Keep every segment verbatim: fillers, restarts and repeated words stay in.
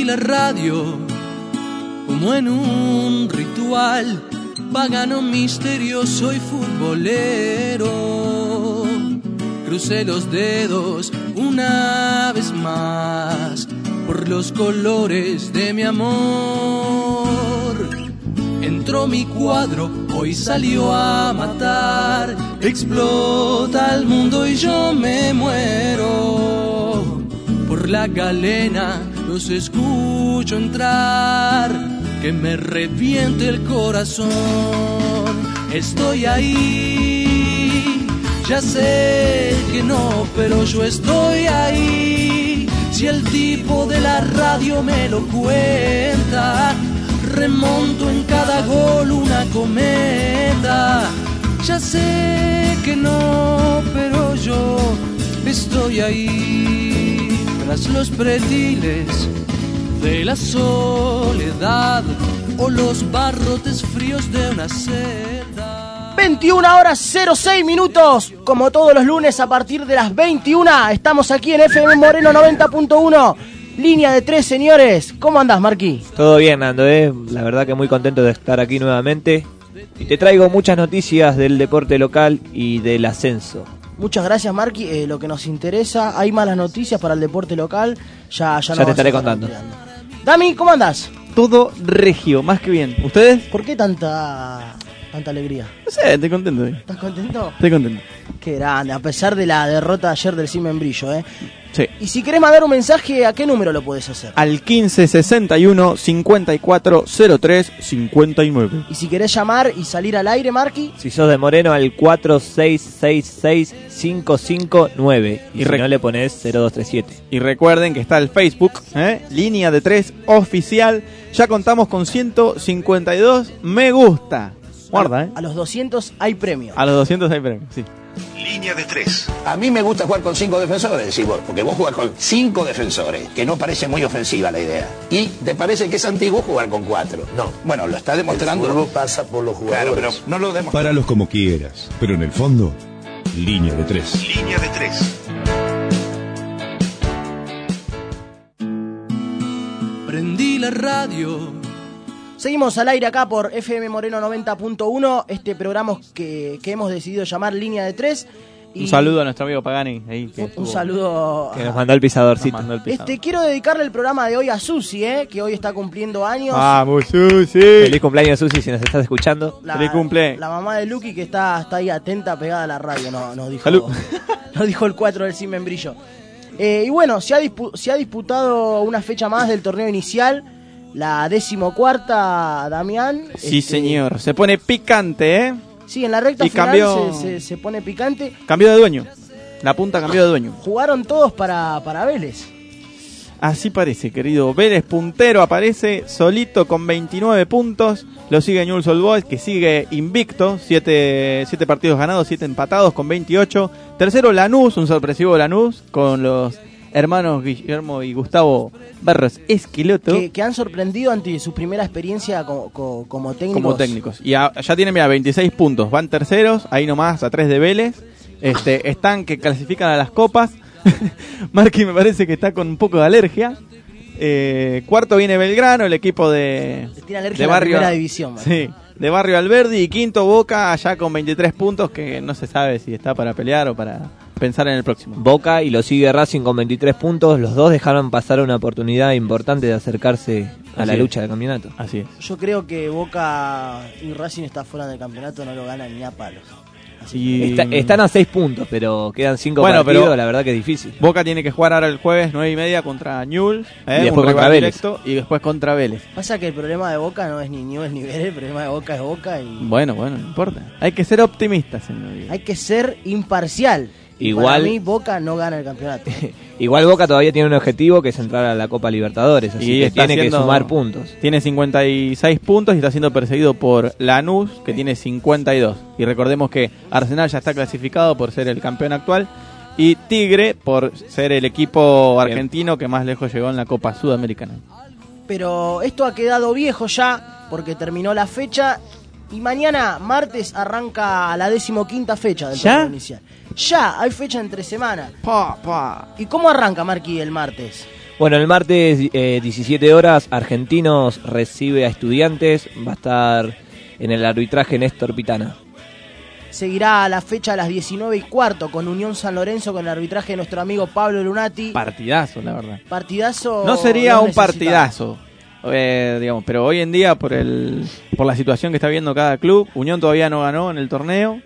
la radio como en un ritual pagano, misterioso y futbolero. Crucé los dedos una vez más por los colores de mi amor. Entró mi cuadro, hoy salió a matar. Explota el mundo y yo me muero. Por la galena los escucho entrar, que me reviente el corazón. Estoy ahí, ya sé que no, pero yo estoy ahí. Si el tipo de la radio me lo cuenta, remonto en cada gol una cometa. Ya sé que no, pero yo estoy ahí. Tras los pretiles de la soledad o los barrotes fríos de una celda. veintiuna horas cero seis minutos, como todos los lunes a partir de las veintiuna, estamos aquí en F M Moreno noventa punto uno, línea de tres, señores. ¿Cómo andás, Marquí? Todo bien, Nando, eh. La verdad que muy contento de estar aquí nuevamente. Y te traigo muchas noticias del deporte local y del ascenso. Muchas gracias, Marqui. Eh, lo que nos interesa, hay malas noticias para el deporte local. Ya, ya, ya te estaré contando. Dami, ¿cómo andás? Todo regio, más que bien. ¿Ustedes? ¿Por qué tanta tanta alegría? No sé, estoy contento. ¿Eh? ¿Estás contento? Estoy contento. Qué grande, a pesar de la derrota ayer del Sin Membrillo, ¿eh? Sí. Y si querés mandar un mensaje, ¿a qué número lo podés hacer? Al quince sesenta y uno cincuenta y cuatro cero tres cincuenta y nueve. Y si querés llamar y salir al aire, Marqui, si sos de Moreno, al cuatro seis seis seis cinco cinco nueve. Y, y si rec- no le ponés cero dos tres siete. Y recuerden que está el Facebook, ¿eh? Línea de tres oficial. Ya contamos con ciento cincuenta y dos me gusta. Guarda, ¿eh? A los doscientos hay premio. A los doscientos hay premio, sí. Línea de tres. A mí me gusta jugar con cinco defensores, decís vos, porque vos jugás con cinco defensores, que no parece muy ofensiva la idea. Y te parece que es antiguo jugar con cuatro. No. Bueno, lo está demostrando. El fútbol pasa por los jugadores. Claro, pero no lo demostró. Páralos como quieras, pero en el fondo, línea de tres. Línea de tres. Prendí la radio. Seguimos al aire acá por F M Moreno noventa punto uno, este programa que, que hemos decidido llamar Línea de Tres. Y un saludo a nuestro amigo Pagani. Ahí, que un, un saludo. Que nos mandó el pisadorcito. Mandó el pisador. Este, quiero dedicarle el programa de hoy a Susi, ¿eh? Que hoy está cumpliendo años. ¡Vamos, Susi! Feliz cumpleaños, Susi, si nos estás escuchando. La, Feliz cumple. La mamá de Lucky, que está, está ahí atenta, pegada a la radio, no, nos dijo, Salud. nos dijo el cuatro del Sin Membrillo. Eh, y bueno, se ha, dispu- se ha disputado una fecha más del torneo inicial. La decimocuarta, Damián. Sí, este, señor. Se pone picante, ¿eh? Sí, en la recta y final cambió... se, se, se pone picante. Cambió de dueño. La punta cambió de dueño. Jugaron todos para, para Vélez. Así parece, querido. Vélez puntero aparece solito con veintinueve puntos. Lo sigue Newell's Old Boys, que sigue invicto. siete partidos ganados, siete empatados con veintiocho. Tercero Lanús, un sorpresivo Lanús, con los hermanos Guillermo y Gustavo Barros Esquiloto. Que, que han sorprendido ante su primera experiencia como, como, como técnicos. Como técnicos. Y a, ya tienen, mira, veintiséis puntos. Van terceros, ahí nomás, a tres de Vélez. Este, están que clasifican a las copas. Marqui me parece que está con un poco de alergia. Eh, cuarto viene Belgrano, el equipo de, tiene alergia de a la barrio, primera división. Man. Sí, de Barrio Alberdi. Y quinto Boca, allá con veintitrés puntos, que no se sabe si está para pelear o para pensar en el próximo. Boca y lo sigue Racing con veintitrés puntos. Los dos dejaron pasar una oportunidad importante de acercarse a Así la es. lucha del campeonato. Así es. Yo creo que Boca y Racing está fuera del campeonato, no lo ganan ni a palos. Y... Está, están a seis puntos, pero quedan cinco bueno, partidos, pero la verdad que es difícil. Boca tiene que jugar ahora el jueves nueve y media contra Newell's, ¿eh? Y después un contra Vélez. directo, y después contra Vélez. Pasa que el problema de Boca no es ni Newell's ni Vélez, el problema de Boca es Boca y... Bueno, bueno, no importa. Hay que ser optimistas, señor. Hay que ser imparcial. Igual, para mí Boca no gana el campeonato. Igual Boca todavía tiene un objetivo, que es entrar a la Copa Libertadores, así y que está tiene haciendo, que sumar puntos. Tiene cincuenta y seis puntos y está siendo perseguido por Lanús, que tiene cincuenta y dos. Y recordemos que Arsenal ya está clasificado por ser el campeón actual, y Tigre por ser el equipo argentino que más lejos llegó en la Copa Sudamericana. Pero esto ha quedado viejo ya, porque terminó la fecha, y mañana, martes, arranca la decimoquinta fecha del torneo inicial. Ya, hay fecha entre semana. Pa, pa. ¿Y cómo arranca, Marqui, el martes? Bueno, el martes eh, diecisiete horas, Argentinos recibe a Estudiantes. Va a estar en el arbitraje Néstor Pitana. Seguirá la fecha a las diecinueve y cuarto con Unión San Lorenzo con el arbitraje de nuestro amigo Pablo Lunati. Partidazo, la verdad. Partidazo. No sería no un partidazo, eh, digamos, pero hoy en día por el por la situación que está viendo cada club, Unión todavía no ganó en el torneo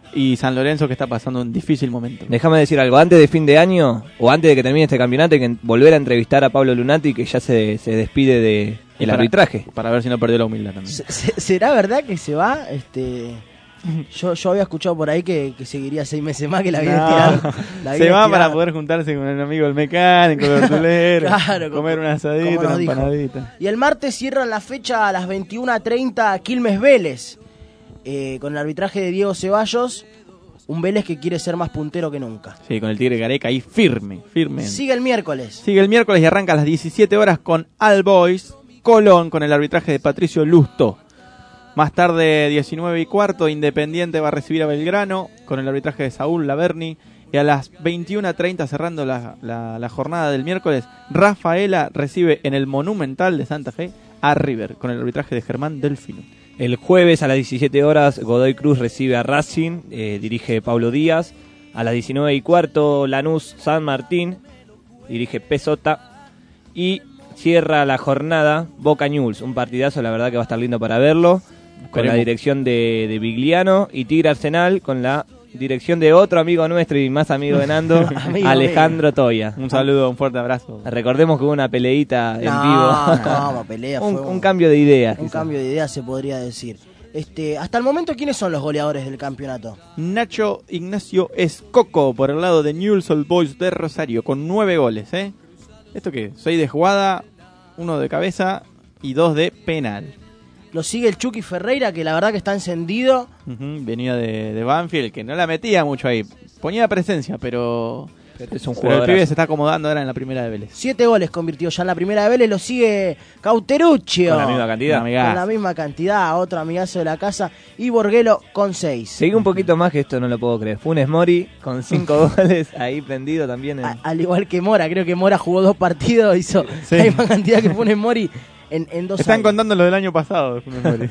y San Lorenzo que está pasando un difícil momento. Déjame decir algo, antes de fin de año o antes de que termine este campeonato hay que volver a entrevistar a Pablo Lunati, que ya se, se despide de el para, arbitraje. Para ver si no perdió la humildad también. ¿Será verdad que se va? Este... Yo, yo había escuchado por ahí que, que seguiría seis meses más, que la había no, tirado. La había se va tirado. para poder juntarse con el amigo del mecánico, el vertulero, claro, comer una asadita, una empanadita. Y el martes cierran la fecha a las veintiuna treinta Quilmes Vélez, eh, con el arbitraje de Diego Ceballos. Un Vélez que quiere ser más puntero que nunca. Sí, con el Tigre Gareca ahí firme, firme. Sigue el miércoles. Sigue el miércoles y arranca a las diecisiete horas con All Boys Colón, con el arbitraje de Patricio Lusto. Más tarde, diecinueve y cuarto, Independiente va a recibir a Belgrano con el arbitraje de Saúl Laverni. Y a las veintiuna treinta, cerrando la, la, la jornada del miércoles, Rafaela recibe en el Monumental de Santa Fe a River con el arbitraje de Germán Delfino. El jueves a las diecisiete horas, Godoy Cruz recibe a Racing, eh, dirige Pablo Díaz. A las diecinueve y cuarto, Lanús San Martín, dirige Pesota. Y cierra la jornada Boca Newell's, un partidazo, la verdad que va a estar lindo para verlo. Con la dirección de, de Vigliano, y Tigre Arsenal con la dirección de otro amigo nuestro y más amigo de Nando, amigo, Alejandro amigo. Toya. Un saludo, un fuerte abrazo. Recordemos que hubo una peleita en no, vivo. No, pelea un, fue un, un cambio de ideas. Un quizás. cambio de ideas se podría decir. Este, hasta el momento, ¿quiénes son los goleadores del campeonato? Nacho Ignacio Escoco por el lado de Newell's Old Boys de Rosario con nueve goles, ¿eh? ¿Esto qué? Seis de jugada, uno de cabeza y dos de penal. Lo sigue el Chucky Ferreira, que la verdad que está encendido. Uh-huh, venía de, de Banfield, que no la metía mucho ahí. Ponía presencia, pero, pero es un jugador. El pibe se está acomodando ahora en la primera de Vélez. Siete goles convirtió ya en la primera de Vélez. Lo sigue Cauteruccio. Con la misma cantidad. Con la misma cantidad. Otro amigazo de la casa. Y Borguelo con seis. Seguí un poquito más, que esto no lo puedo creer. Funes Mori con cinco goles ahí prendido también. En... A, al igual que Mora. Creo que Mora jugó dos partidos. Hizo sí. la misma cantidad que Funes Mori. En, en dos Están años. contando lo del año pasado de Funes Mori.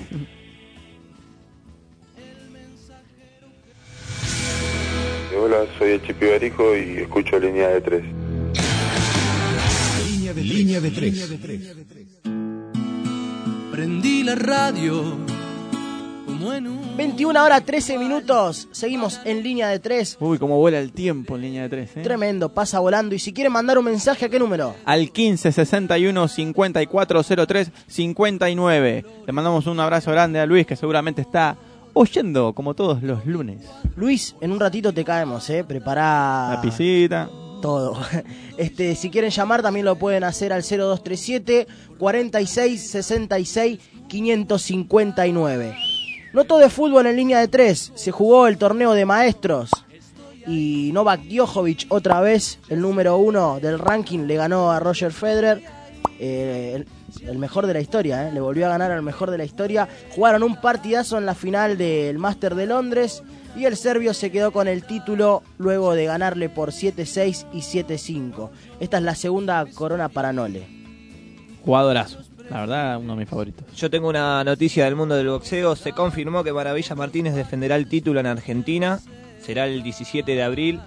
Hola, soy el Chipi Barijo y escucho Línea de Tres. Línea de, Línea de Tres. Línea de Tres. Prendí la radio como en un... veintiuna horas trece minutos. Seguimos en Línea de Tres. Uy, cómo vuela el tiempo en Línea de Tres, ¿eh? Tremendo, pasa volando. Y si quieren mandar un mensaje, ¿a qué número? Al quince sesenta y uno cincuenta y cuatro cero tres cincuenta y nueve. Le mandamos un abrazo grande a Luis, que seguramente está oyendo como todos los lunes. Luis, en un ratito te caemos, ¿eh? Prepará... La pisita. Todo. Este, si quieren llamar, también lo pueden hacer al cero dos tres siete, cuarenta y seis, sesenta y seis, quinientos cincuenta y nueve. Noto de fútbol en Línea de Tres. Se jugó el torneo de maestros y Novak Djokovic, otra vez el número uno del ranking, le ganó a Roger Federer, eh, el, el mejor de la historia, eh, le volvió a ganar al mejor de la historia. Jugaron un partidazo en la final del Master de Londres y el serbio se quedó con el título luego de ganarle por siete seis y siete cinco. Esta es la segunda corona para Nole. Jugadorazo. La verdad, uno de mis favoritos. Yo tengo una noticia del mundo del boxeo. Se confirmó que Maravilla Martínez defenderá el título en Argentina. Será el diecisiete de abril.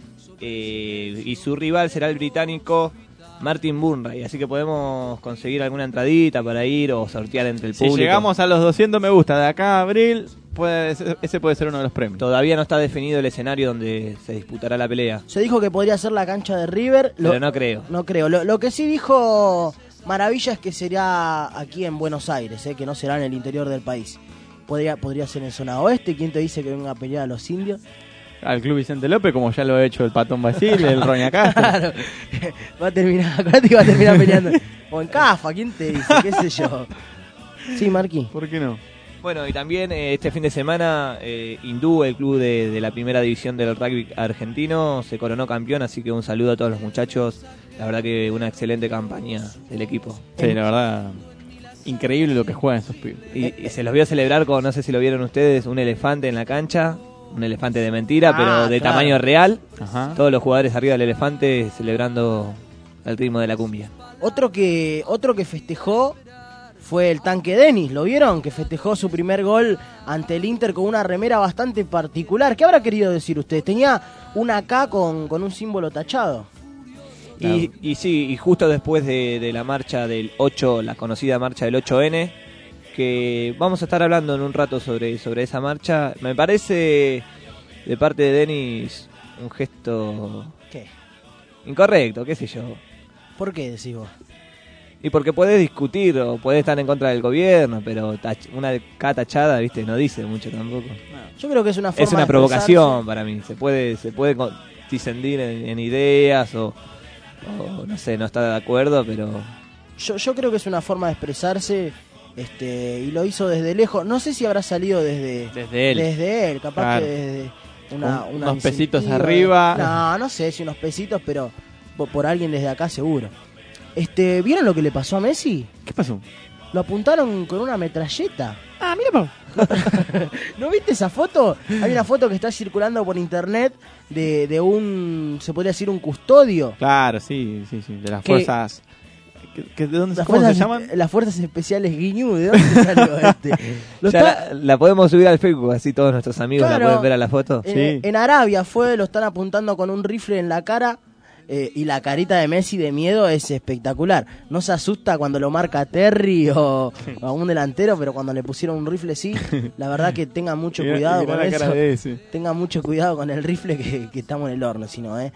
Eh, y su rival será el británico Martin Burnray. Así que podemos conseguir alguna entradita para ir o sortear entre el público. Si llegamos a los doscientos me gusta de acá a abril, puede, ese puede ser uno de los premios. Todavía no está definido el escenario donde se disputará la pelea. Se dijo que podría ser la cancha de River. Pero lo, no creo. No creo. Lo, lo que sí dijo Maravilla es que será aquí en Buenos Aires, eh, que no será en el interior del país. Podría, podría ser en zona oeste. ¿Quién te dice que venga a pelear a los indios? Al Club Vicente López, como ya lo ha hecho el Patón Basile, el Roña Castro. Claro. Va a terminar, acá te va a terminar peleando. O en Cafa, ¿quién te dice? ¿Qué sé yo? Sí, Marquí. ¿Por qué no? Bueno, y también eh, este fin de semana eh, Hindú, el club de, de la primera división del rugby argentino, se coronó campeón, así que un saludo a todos los muchachos. La verdad que una excelente campaña del equipo. Sí, la verdad, increíble lo que juegan esos pibes. Y, y se los vio celebrar con, no sé si lo vieron ustedes, un elefante en la cancha. Un elefante de mentira, ah, pero de claro. tamaño real. Ajá. Todos los jugadores arriba del elefante celebrando al ritmo de la cumbia. Otro que, otro que festejó fue el Tanque Denis, ¿lo vieron? Que festejó su primer gol ante el Inter con una remera bastante particular. ¿Qué habrá querido decir usted? Tenía una K con, con un símbolo tachado. Y, y sí, y justo después de, de la marcha del ocho, la conocida marcha del ocho ene, que vamos a estar hablando en un rato sobre, sobre esa marcha, me parece de parte de Denis un gesto... ¿Qué? Incorrecto, qué sé yo. ¿Por qué decís vos? Y porque podés discutir o podés estar en contra del gobierno, pero tach- una K tachada, viste, no dice mucho tampoco. Yo creo que es una forma Es una de provocación expresarse. para mí. Se puede se puede con- disendir en, en ideas o, o no sé, no está de acuerdo, pero Yo, yo creo que es una forma de expresarse, este, y lo hizo desde lejos. No sé si habrá salido desde, Desde él. desde él, capaz Claro. que desde una, Un- una unos pesitos incentiva. arriba. No, no sé si unos pesitos, pero por, por alguien desde acá seguro. Este, ¿vieron lo que le pasó a Messi? ¿Qué pasó? Lo apuntaron con una metralleta. Ah, mira, pa. ¿No viste esa foto? Hay una foto que está circulando por internet de, de un, se podría decir, un custodio. Claro, sí, sí, sí. De las ¿Qué? fuerzas. ¿Qué- qué- ¿De dónde Las ¿Cómo fuerzas, se llaman? las fuerzas especiales Guiñú, ¿de dónde salió este? Lo ya está- la, la podemos subir al Facebook, así todos nuestros amigos Claro. la pueden ver a la foto. En, Sí. en Arabia fue, lo están apuntando con un rifle en la cara, eh, y la carita de Messi de miedo es espectacular. No se asusta cuando lo marca Terry o, o a un delantero, pero cuando le pusieron un rifle sí, la verdad que tenga mucho Mirá- cuidado mirá con la eso. cara de ese. Tenga mucho cuidado con el rifle que, que estamos en el horno, si no, ¿eh?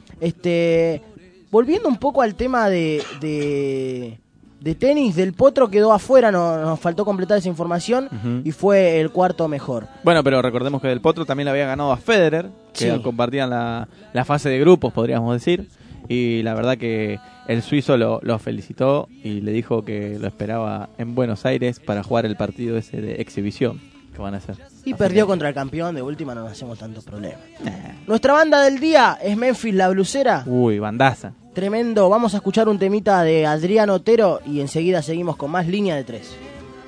Este, volviendo un poco al tema de, de, de tenis, Del Potro quedó afuera, no, nos faltó completar esa información, Ujú. y fue el cuarto mejor. Bueno, pero recordemos que Del Potro también le había ganado a Federer, que Sí. compartían la, la fase de grupos, podríamos decir. Y la verdad que el suizo lo, lo felicitó y le dijo que lo esperaba en Buenos Aires para jugar el partido ese de exhibición que van a hacer. Y perdió contra el campeón, de última no nos hacemos tantos problemas. Nuestra banda del día es Memphis La Blusera. Uy, bandaza. Tremendo, vamos a escuchar un temita de Adrián Otero y enseguida seguimos con más Línea de Tres.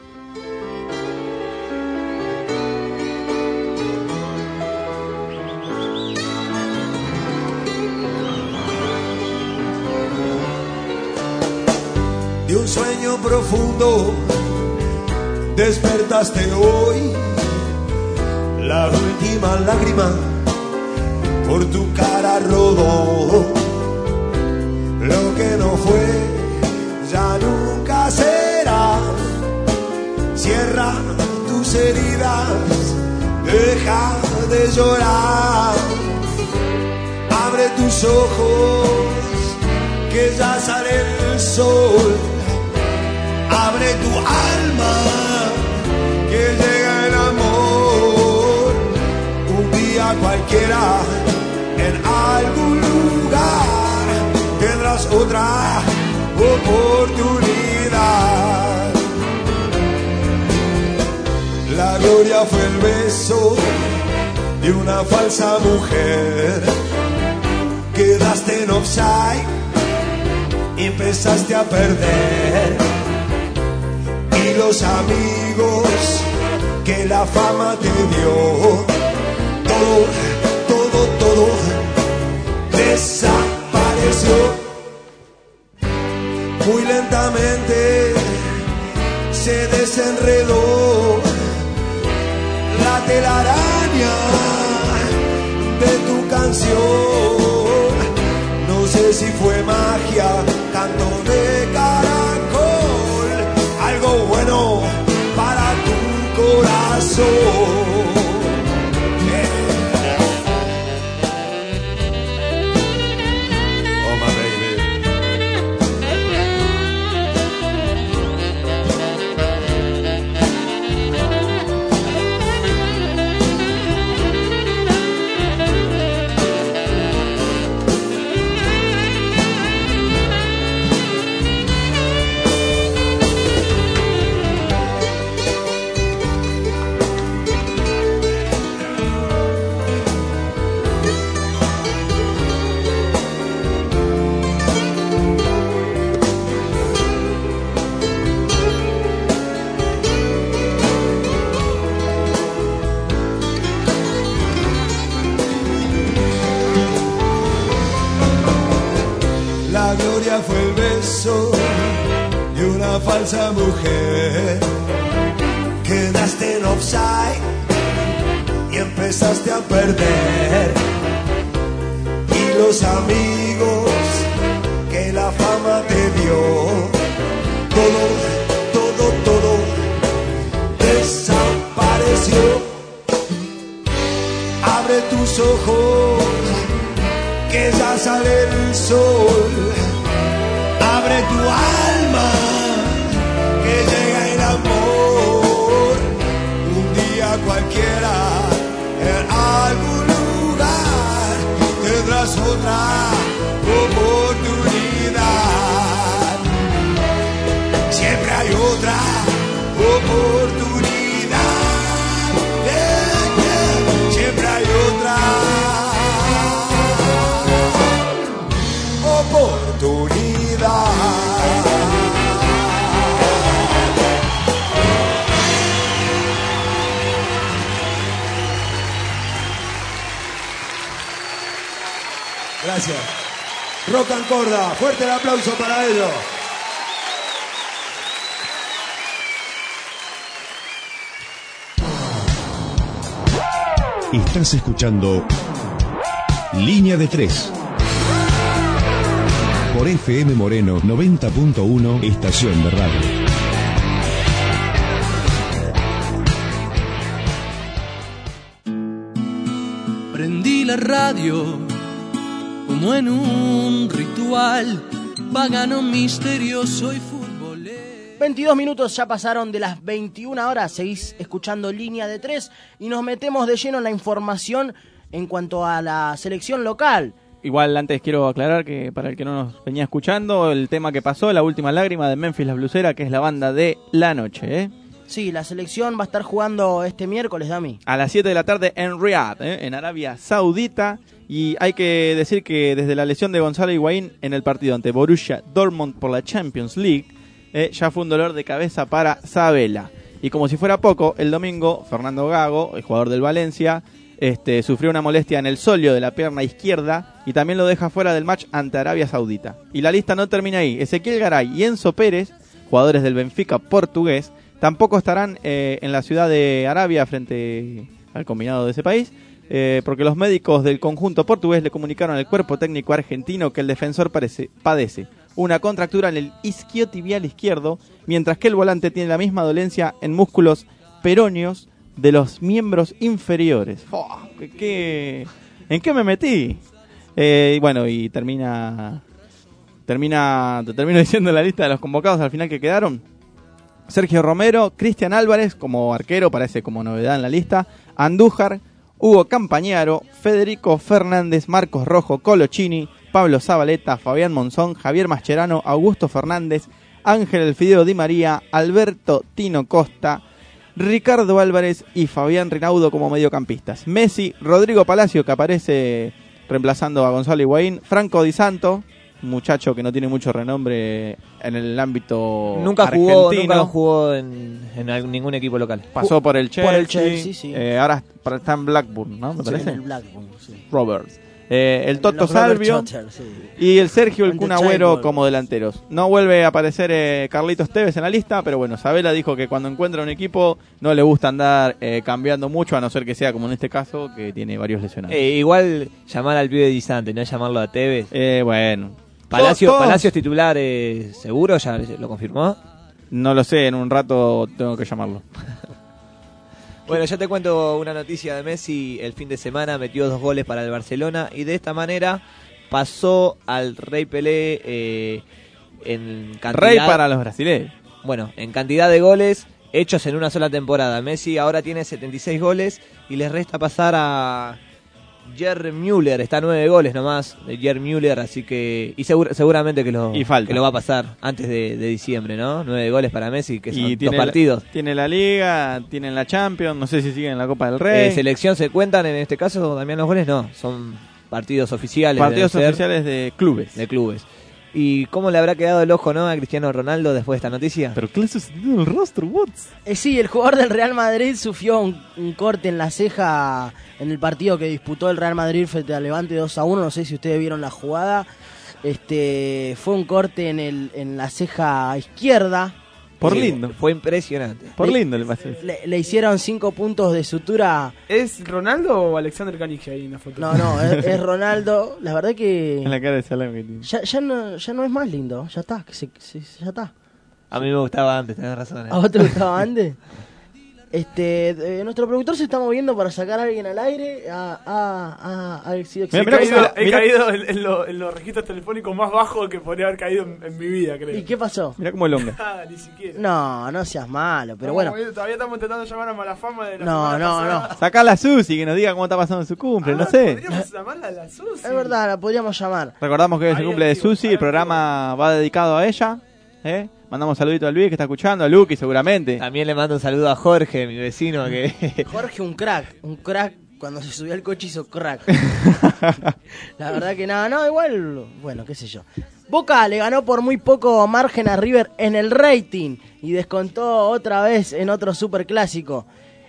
De un sueño profundo despertaste hoy, la última lágrima por tu cara rodó. Lo que no fue ya nunca será. Cierra tus heridas, deja de llorar, abre tus ojos que ya sale el sol. Abre tu alma, que llega el amor. Un día cualquiera, en algún lugar, tendrás otra oportunidad. La gloria fue el beso de una falsa mujer. Quedaste en offside y empezaste a perder. Y los amigos que la fama te dio, todo, todo, todo desapareció. Muy lentamente se desenredó la telaraña de tu canción. No sé si fue magia, canto de caracol, algo bueno para tu corazón. Yeah. Oh my baby. una falsa mujer. Quedaste en offside y empezaste a perder. Y los amigos que la fama te dio, todo, todo, todo desapareció. Abre tus ojos, que ya sale el sol. Abre tu alma, que llega el amor. Un día cualquiera, en algún lugar, tendrás otra oportunidad. Siempre hay otra oportunidad. Yeah, yeah. Siempre hay otra oportunidad. Gracias. Rock and Corda, fuerte el aplauso para ellos. Estás escuchando Línea de Tres por F M Moreno noventa punto uno, estación de radio. Prendí la radio como en un ritual pagano, misterioso y futbolero. veintidós minutos ya pasaron de las veintiuna horas, seguís escuchando Línea de Tres y nos metemos de lleno en la información en cuanto a la selección local. Igual antes quiero aclarar que para el que no nos venía escuchando, el tema que pasó, La Última Lágrima de Memphis La Blusera, que es la banda de la noche, ¿eh? Sí, la selección va a estar jugando este miércoles, Dami. A las siete de la tarde en Riad, ¿eh? En Arabia Saudita. Y hay que decir que desde la lesión de Gonzalo Higuaín en el partido ante Borussia Dortmund por la Champions League, eh, ya fue un dolor de cabeza para Sabela. Y como si fuera poco, el domingo Fernando Gago, el jugador del Valencia, este, sufrió una molestia en el sóleo de la pierna izquierda y también lo deja fuera del match ante Arabia Saudita. Y la lista no termina ahí. Ezequiel Garay y Enzo Pérez, jugadores del Benfica portugués, tampoco estarán eh, en la ciudad de Arabia frente al combinado de ese país, eh, porque los médicos del conjunto portugués le comunicaron al cuerpo técnico argentino que el defensor parece, padece una contractura en el isquiotibial izquierdo, mientras que el volante tiene la misma dolencia en músculos peroneos de los miembros inferiores. Oh, ¿qué, qué, ¿En qué me metí? Eh, y bueno, y termina, termina, te termino diciendo la lista de los convocados al final que quedaron. Sergio Romero, Cristian Álvarez como arquero, parece como novedad en la lista, Andújar, Hugo Campañaro, Federico Fernández, Marcos Rojo, Colochini, Pablo Zabaleta, Fabián Monzón, Javier Mascherano, Augusto Fernández, Ángel El Fideo Di María, Alberto Tino Costa, Ricardo Álvarez y Fabián Rinaudo como mediocampistas. Messi, Rodrigo Palacio, que aparece reemplazando a Gonzalo Higuaín, Franco Di Santo, muchacho que no tiene mucho renombre en el ámbito nunca argentino. jugó nunca jugó en, en ningún equipo local. Pasó por el Chelsea, por el Chelsea sí. eh, ahora está en Blackburn, ¿no? Me sí, parece. en el Blackburn, sí. Roberts. Eh, el Toto Los Robert Salvio Chotter, sí. y el Sergio El And Kun the Agüero Chamber. como delanteros. No vuelve a aparecer eh, Carlitos Tevez en la lista, pero bueno, Sabela dijo que cuando encuentra un equipo no le gusta andar eh, cambiando mucho, a no ser que sea como en este caso, que tiene varios lesionados. Eh, igual llamar al pibe de Distante, no llamarlo a Tevez. Eh, bueno. Palacio, Todos- Palacio es titular, eh, ¿seguro? ¿Ya lo confirmó? No lo sé, en un rato tengo que llamarlo. Bueno, ya te cuento una noticia de Messi. El fin de semana metió dos goles para el Barcelona y de esta manera pasó al Rey Pelé eh, en cantidad... Rey para los brasileños. Bueno, en cantidad de goles hechos en una sola temporada. Messi ahora tiene setenta y seis goles y les resta pasar a Gerd Müller. Está a nueve goles nomás de Gerd Müller, así que... Y segura, seguramente que lo, Y falta. que lo va a pasar antes de, de diciembre, ¿no? Nueve goles para Messi, que son Y dos tiene partidos. La, tiene la Liga, tiene la Champions, no sé si siguen en la Copa del Rey. Eh, selección se cuentan en este caso, Damián, los goles no, son partidos oficiales. Partidos deben ser, oficiales de clubes. de clubes. ¿Y cómo le habrá quedado el ojo, no, a Cristiano Ronaldo después de esta noticia? Pero ¿qué le sucedió en el rostro, Woods? Eh, sí, el jugador del Real Madrid sufrió un, un corte en la ceja en el partido que disputó el Real Madrid frente al Levante dos a uno. No sé si ustedes vieron la jugada. Este, fue un corte en, el, en la ceja izquierda. Por Sí, lindo. Fue impresionante. Por Le- lindo le pasó. Le, le hicieron cinco puntos de sutura. ¿Es Ronaldo o Alexander Canigia ahí en la foto? No, no, es, es Ronaldo. La verdad que En la cara de Salame que tiene. ya, ya, no, ya no es más lindo. Ya está, que se- se- ya está. A mí me gustaba antes, tenés razón. eh. ¿A vos te gustaba antes? Este, eh, nuestro productor se está moviendo para sacar a alguien al aire. A, a, a, a, si- Mira, He mira caído, cómo- he mira- caído en, en lo- en los registros telefónicos más bajos que podría haber caído en, en mi vida, creo. ¿Y qué pasó? Mirá cómo elonga. Nada, ni siquiera. No, no seas malo, pero Estamos bueno. moviendo- todavía estamos intentando llamar a Malafama de la No, semana no, pasada. no. Sacá a la Susi que nos diga cómo está pasando su cumple, no sé. Podríamos llamarla a la Susi. Es verdad, la podríamos llamar. Recordamos que es el Ahí cumple de activo, Susi, ahí el programa va dedicado a ella. ¿eh? Mandamos saludito a Luis que está escuchando, a Luqui seguramente. También le mando un saludo a Jorge, mi vecino, que Jorge, un crack. Un crack. Cuando se subió al coche hizo crack. La verdad que nada, no, igual, bueno, qué sé yo. Boca le ganó por muy poco margen a River en el rating y descontó otra vez en otro superclásico.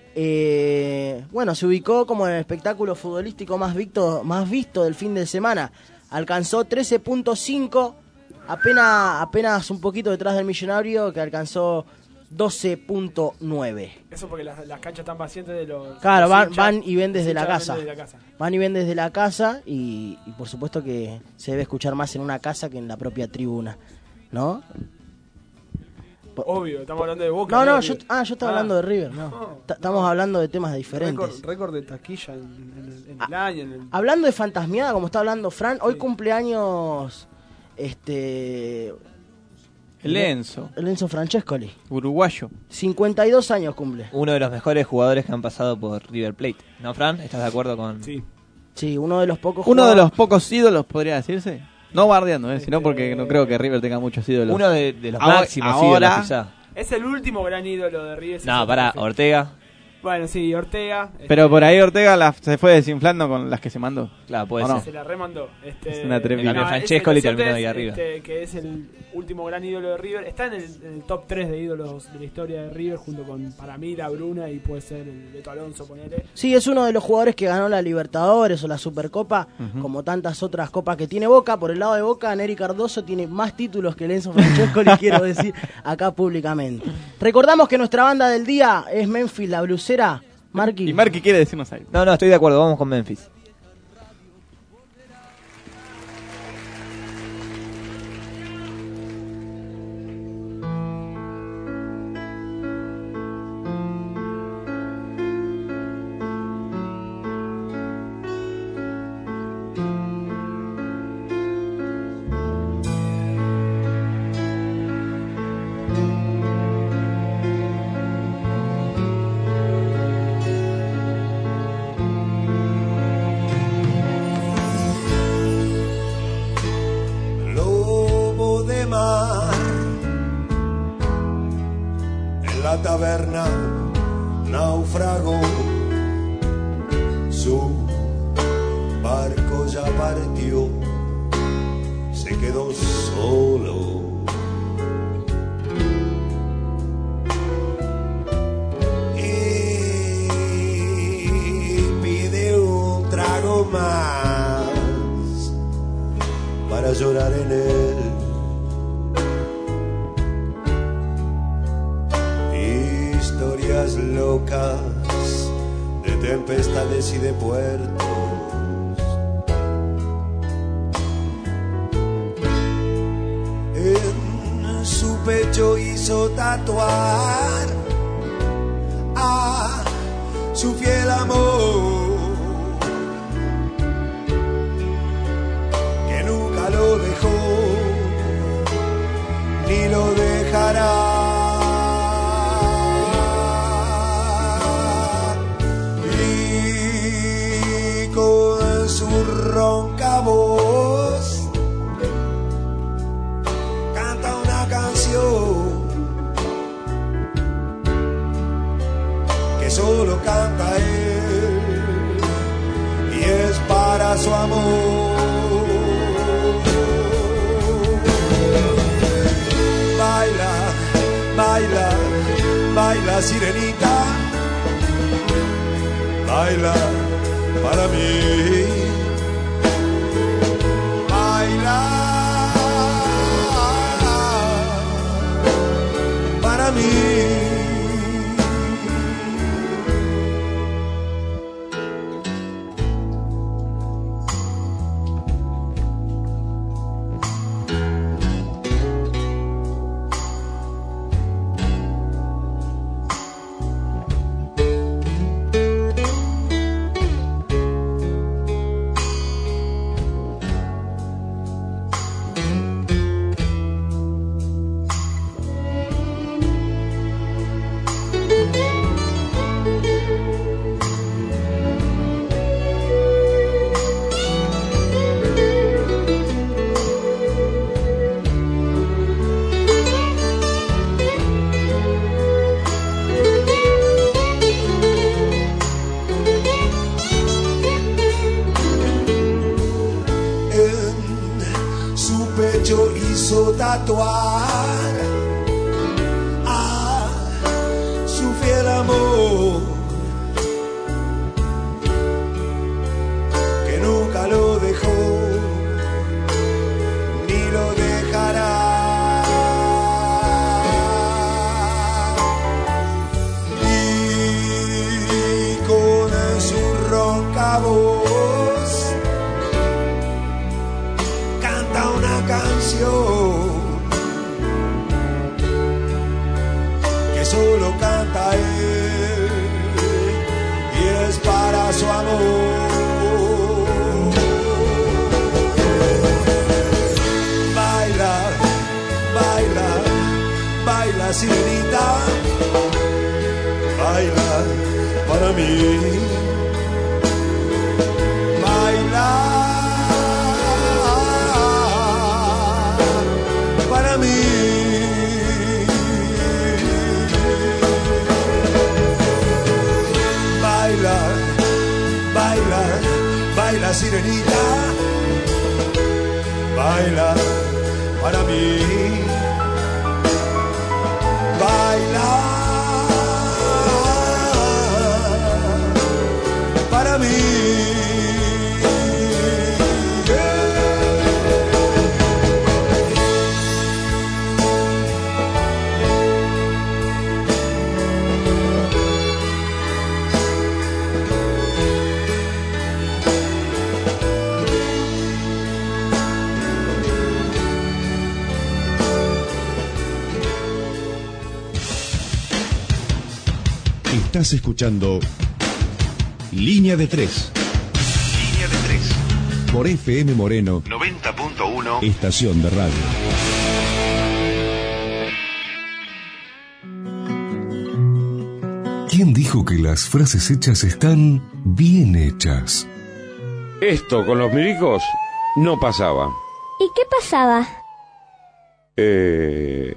Eh, bueno, se ubicó como en el espectáculo futbolístico más visto, más visto del fin de semana. Alcanzó trece punto cinco, apenas, apenas un poquito detrás del Millonario, que alcanzó doce punto nueve. Eso porque las, las canchas están pacientes de los. Claro, los van, hinchas- van y ven desde los la hinchas casa. ven desde la casa. Van y ven desde la casa y, y por supuesto que se debe escuchar más en una casa que en la propia tribuna, ¿no? Obvio, estamos hablando de Boca. No, no, de yo, River. ah, yo estaba Ah. hablando de River, no. Ta- Estamos hablando de temas diferentes. Récord, récord de taquilla en, en el, en el año. En el... Hablando de fantasmiada, como está hablando Fran, hoy cumpleaños este El Enzo, el Enzo Francescoli. uruguayo. cincuenta y dos años cumple. uno de los mejores jugadores que han pasado por River Plate. ¿No, Fran? ¿Estás de acuerdo con...? Sí. Sí, uno de los pocos Uno de jugadores- los pocos ídolos, podría decirse. No bardeando, ¿eh? sino porque no creo que River tenga muchos ídolos. Uno de, de los Ahora- máximos ahora- ídolos, quizá. Es el último gran ídolo de River. No, pará, Ortega. Bueno, sí, Ortega. Pero este, por ahí Ortega la- se fue desinflando con las que se mandó. Claro, puede ¿O no? ser. Se la remandó. Este, Es una atrevida. En cambio, no, Francescoli ese- ese terminó es, ahí arriba. este, que es el último gran ídolo de River. Está en el, en el top tres de ídolos de la historia de River, junto con, para mí, la Bruna y puede ser el Beto Alonso, ponele. Sí, es uno de los jugadores que ganó la Libertadores o la Supercopa, como tantas otras copas que tiene Boca. Por el lado de Boca, Neri Cardoso tiene más títulos que el Enzo Francescoli, quiero decir acá públicamente. Recordamos que nuestra banda del día es Memphis, la blusera. Marqui. Y Marqui quiere decirnos algo. No, no, estoy de acuerdo, vamos con Memphis. Lobo de mar en la taberna naufragó, su barco ya partió, se quedó solo. Y pide un trago más para llorar en él. Historias locas de tempestades y de puertos. En su pecho hizo tatuar a su fiel amor, que nunca lo dejó ni lo dejará. Y con su ronca voz canta una canción que solo canta él y es para su amor. Baila, baila, baila sirenita, baila para mí, baila para para mí. Tatuar a su fiel amor, que nunca lo dejó ni lo dejará. Y con su ronca voz canta una canción solo canta él y es para su amor. Baila, baila, baila sirenita, baila para mí. Baila para mí. Baila, baila sirenita, baila para mí, baila para mí. Estás escuchando Línea de Tres. Línea de Tres. Por F M Moreno noventa punto uno. Estación de radio. ¿Quién dijo que las frases hechas están bien hechas? Esto con los milicos no pasaba. ¿Y qué pasaba? Eh...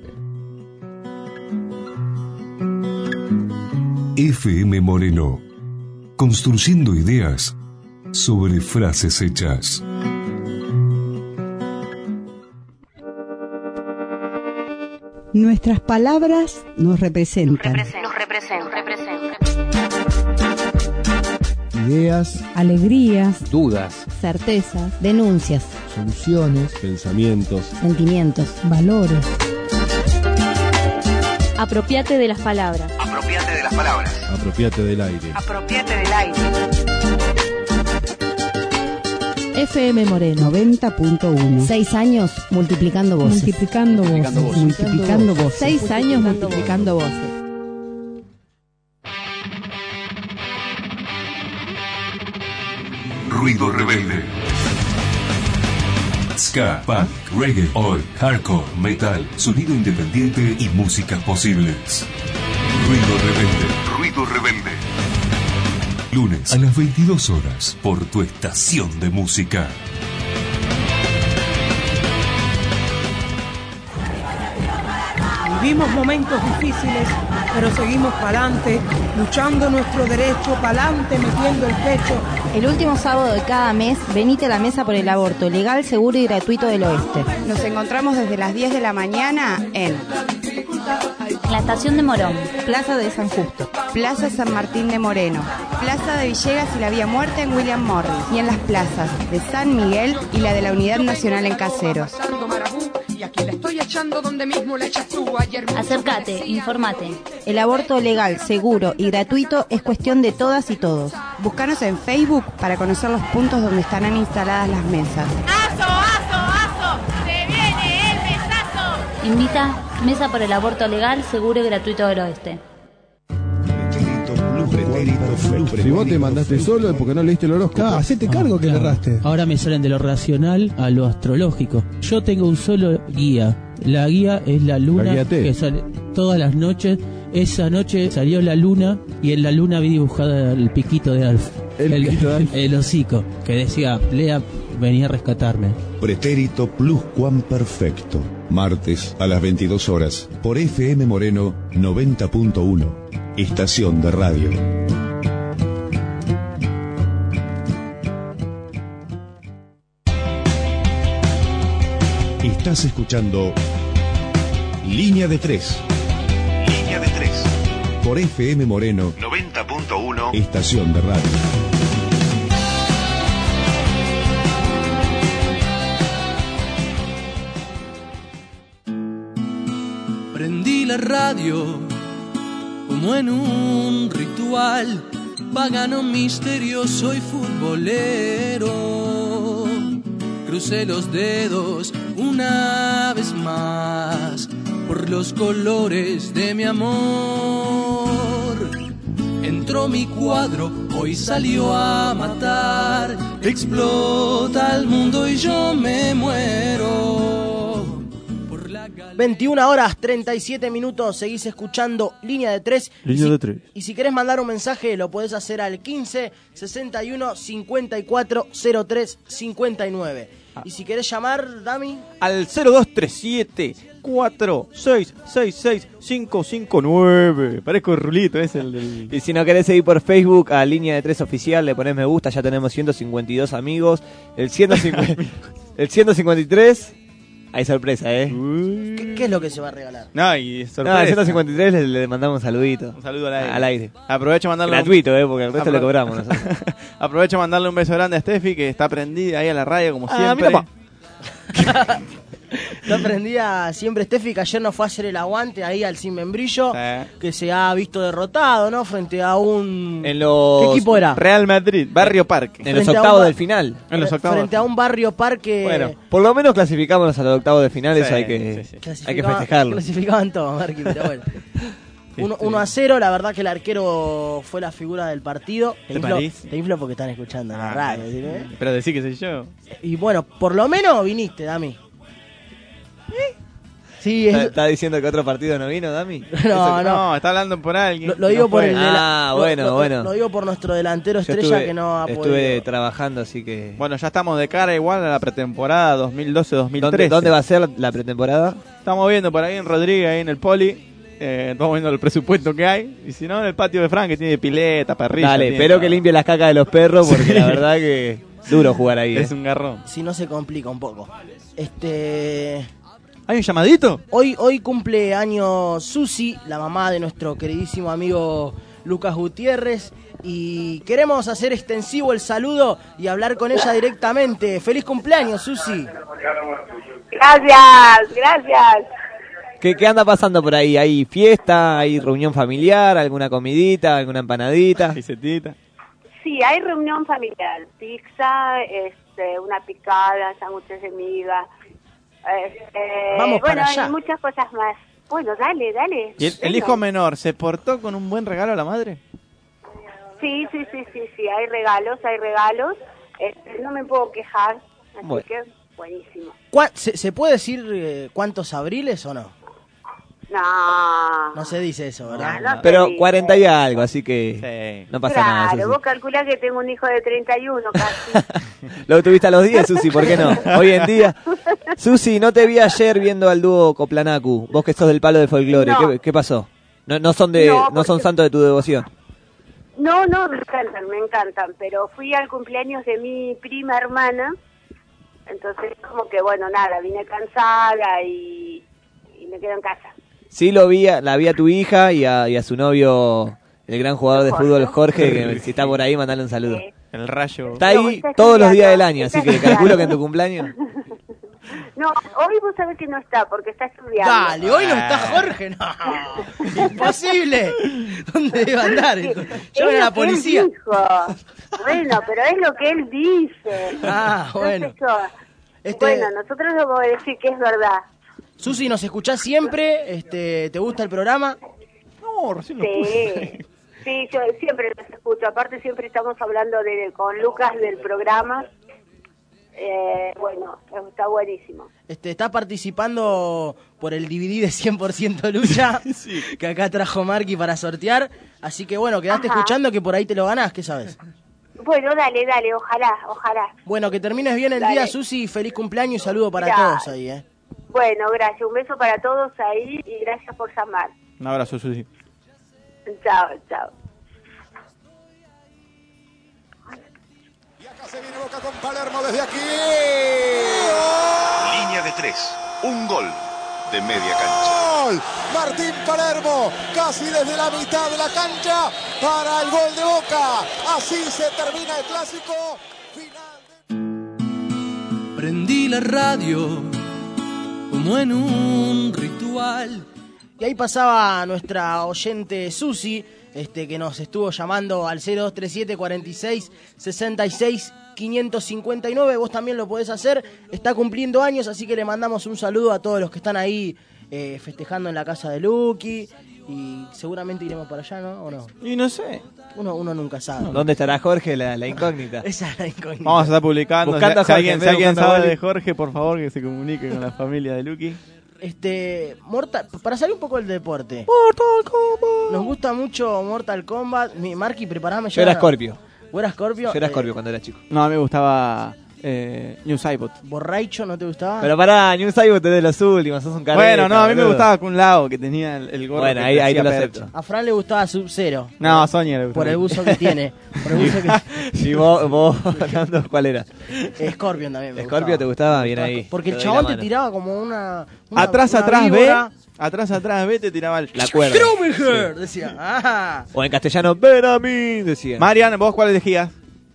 F M Moreno, construyendo ideas sobre frases hechas. Nuestras palabras nos representan. Nos representan. representan. Ideas, alegrías, dudas, certezas, denuncias, soluciones, pensamientos, sentimientos, valores. Apropiate de las palabras. Apropiate de las palabras. Apropiate del aire. Apropiate del aire. F M Moreno noventa punto uno. Seis años multiplicando voces. Multiplicando voces. Multiplicando voces. Seis años multiplicando voces. Ruido rebelde. Ska, punk, reggae, oi, hardcore, metal, sonido independiente y músicas posibles. Ruido rebelde. Ruido rebelde. Lunes a las veintidós horas por tu estación de música. Vivimos momentos difíciles, pero seguimos pa'lante, luchando nuestro derecho, pa'lante, metiendo el pecho. El último sábado de cada mes, venite a la mesa por el aborto, legal, seguro y gratuito del oeste. Nos encontramos desde las diez de la mañana en la estación de Morón, Plaza de San Justo, Plaza San Martín de Moreno, Plaza de Villegas y la Vía Muerta en William Morris, y en las plazas de San Miguel y la de la Unidad Nacional en Caseros. Y aquí le estoy echando donde mismo le echas tú. Ayer Acércate, informate. El aborto legal, seguro y gratuito es cuestión de todas y todos. Búscanos en Facebook para conocer los puntos donde estarán instaladas las mesas. ¡Aso, aso, aso! ¡Se viene el mesazo! Invita Mesa por el Aborto Legal, Seguro y Gratuito del Oeste. Si vos te mandaste solo es porque no leíste el horóscopo. Ah, hacete cargo ah, que claro. le erraste. Ahora me salen de lo racional a lo astrológico. Yo tengo un solo guía. La guía es la luna la que sale todas las noches. Esa noche salió la luna y en la luna vi dibujada el piquito de Alf. El, el, piquito de Alf. El hocico que decía, Lea, venía a rescatarme. Pretérito pluscuamperfecto. Martes a las veintidós horas por F M Moreno noventa punto uno. Estación de radio. Estás escuchando Línea de Tres. Línea de Tres. Por F M Moreno noventa punto uno. Estación de radio. Prendí la radio como en un ritual pagano, misterioso y futbolero. Crucé los dedos una vez más por los colores de mi amor. Entró mi cuadro, hoy salió a matar. Explota el mundo y yo me muero. veintiuna horas treinta y siete minutos, seguís escuchando Línea de Tres. Línea y si, de Tres. Y si querés mandar un mensaje, lo podés hacer al quince sesenta y uno cincuenta y cuatro cero tres cincuenta y nueve. Ah. Y si querés llamar, Dami, al cero dos tres siete cuatro seis seis seis cinco cinco nueve. Parezco el Rulito, es el del... Y si no querés seguir por Facebook a Línea de Tres Oficial, le ponés me gusta, ya tenemos ciento cincuenta y dos amigos. El ciento cincuenta, el ciento cincuenta y tres... Hay sorpresa, ¿eh? ¿Qué, ¿Qué es lo que se va a regalar? No, y sorpresa. No, al ciento cincuenta y tres le, le mandamos un saludito. Un saludo al aire. Al aire. Aprovecho a mandarle gratuito, un... ¿eh? Porque el resto Apro... le cobramos nosotros. Aprovecho a mandarle un beso grande a Steffi, que está prendida ahí a la radio como ah, siempre. Mira, Está prendida siempre Steffi, que ayer no fue a hacer el aguante ahí al Sin Membrillo, sí. Que se ha visto derrotado, ¿no? Frente a un... En los... ¿Qué equipo era? Real Madrid, Barrio Parque. En los octavos del final. En los octavos. Frente a un Barrio Parque... Bueno, por lo menos clasificamos a los octavos de final, sí, eso hay que, sí, sí. hay que festejarlo. Clasificaban todos, Marqui, pero bueno. uno a cero, la verdad que el arquero fue la figura del partido. Te inflo, te inflo porque están escuchando en la radio. ¿Sí? Pero decí que soy yo. Y bueno, por lo menos viniste, Dami. ¿Eh? Sí, es... ¿Está, ¿Está diciendo que otro partido no vino, Dami? No, no, no, está hablando por alguien. Lo, lo digo no por el Ah, lo, bueno, lo, bueno. Lo digo por nuestro delantero estrella estuve, que no ha podido. Estuve trabajando, así que... Bueno, ya estamos de cara igual a la pretemporada dos mil doce dos mil trece. ¿Dónde, ¿Dónde va a ser la pretemporada? Estamos viendo por ahí en Rodríguez, ahí en el Poli. Eh, estamos viendo el presupuesto que hay. Y si no, en el patio de Frank, que tiene pileta, parrilla. Dale, espero todo. Que limpie las cacas de los perros, porque sí. La verdad que duro jugar ahí. Es eh. un garrón. Si no se complica un poco. Este... ¿Hay un llamadito? Hoy, hoy cumple años Susi, la mamá de nuestro queridísimo amigo Lucas Gutiérrez. Y queremos hacer extensivo el saludo y hablar con ella directamente. ¡Feliz cumpleaños, Susi! Gracias, gracias. ¿Qué, ¿Qué anda pasando por ahí? ¿Hay fiesta? ¿Hay reunión familiar? ¿Alguna comidita? ¿Alguna empanadita? ¿Gisетita? Sí, hay reunión familiar. Pizza, este, una picada, sándwiches de miga. Este, Vamos bueno, para allá. Hay muchas cosas más. Bueno, dale, dale. ¿Y el, el hijo menor se portó con un buen regalo a la madre? Sí, sí, sí, sí, sí. Hay regalos, hay regalos. Este, no me puedo quejar. Así bueno. que, buenísimo. ¿Se, ¿Se puede decir eh, cuántos abriles o no? No. No se dice eso, ¿verdad? No, no Pero dice. cuarenta y algo, así que sí. No pasa claro, nada. Claro, vos calculás que tengo un hijo de treinta y uno casi. Lo tuviste a los diez, Susi, ¿por qué no? Hoy en día. Susi, no te vi ayer viendo al dúo Coplanacu, vos que sos del palo de folclore. No. ¿Qué, ¿Qué pasó? No, no son de, no, porque... no son santos de tu devoción. No, no, me encantan, me encantan, pero fui al cumpleaños de mi prima hermana, entonces como que bueno, nada, vine cansada y, y me quedo en casa. Sí, lo vi, la vi a tu hija y a, y a su novio, el gran jugador de fútbol Jorge, que si está por ahí, mandale un saludo. Sí. El Rayo. Está ahí no, está todos los días del año, así que calculo que en tu cumpleaños. No, hoy vos sabés que no está, porque está estudiando. Dale, hoy no está Jorge, no. Imposible. ¿Dónde debe andar? Llamen a la policía. Bueno, pero es lo que él dice. Ah, bueno. Este... Bueno, nosotros lo vamos a decir que es verdad. Susi, ¿nos escuchás siempre? Este, ¿te gusta el programa? No, recién lo sí. puse. Sí, yo siempre los escucho. Aparte siempre estamos hablando de con Lucas del programa. Eh, bueno, está buenísimo. Este, ¿Estás participando por el D V D de cien por ciento Lucha? Sí. Que acá trajo Marky para sortear. Así que bueno, quedaste Ajá. escuchando que por ahí te lo ganás, ¿qué sabes? Bueno, dale, dale, ojalá, ojalá. Bueno, que termines bien el dale. día, Susi. Feliz cumpleaños y saludo para Gracias. todos ahí, ¿eh? Bueno, gracias. Un beso para todos ahí y gracias por llamar. Un abrazo, Susi. Chao, chao. Se viene Boca con Palermo desde aquí. Línea de tres. Un gol de media cancha. Gol. Martín Palermo, casi desde la mitad de la cancha para el gol de Boca. Así se termina el clásico final. De... Prendí la radio como en un ritual. Y ahí pasaba nuestra oyente Susi, este, que nos estuvo llamando al cero dos tres siete, cuarenta y seis, sesenta y seis, quinientos cincuenta y nueve. Vos también lo podés hacer. Está cumpliendo años, así que le mandamos un saludo a todos los que están ahí eh, festejando en la casa de Lucky. Y seguramente iremos para allá, ¿no? ¿O no? Y no sé. Uno, uno nunca sabe. ¿Dónde estará Jorge? La, la incógnita. Esa es la incógnita. Vamos a estar publicando. Buscando si, a Jorge, alguien, si alguien sabe Jorge. de Jorge, por favor, que se comunique con la familia de Lucky. Este, Mortal, para salir un poco del deporte. Mortal Kombat. Nos gusta mucho Mortal Kombat. Mi Marky, preparame. Yo era Scorpio. ¿Vos eras Scorpio? Yo era eh, Scorpio cuando era chico. No, a mí me gustaba eh, New Cybot. ¿Borracho no te gustaba? Pero pará, New Cybot es de los últimos, sos un careta. Bueno, no, a mí boludo. me gustaba Kun Lao, que tenía el, el gorro. Bueno, que ahí, te ahí te hacía lo percha. acepto. A Fran le gustaba Sub-Zero. No, a Sonia le gustaba. Por el buzo que tiene. Por el buzo que... Y vos, vos, Fernando, ¿cuál era? Scorpion también me Scorpio gustaba. te gustaba, bien ahí. Porque el Te chabón doy la te mano. tiraba como una... una Atrás, una atrás, víbora. ve. Atrás, atrás, ve, te tiraba el... La cuerda. Strominger, decía. Ah. O en castellano, ven a mí, decía. Marian, ¿vos cuál elegías?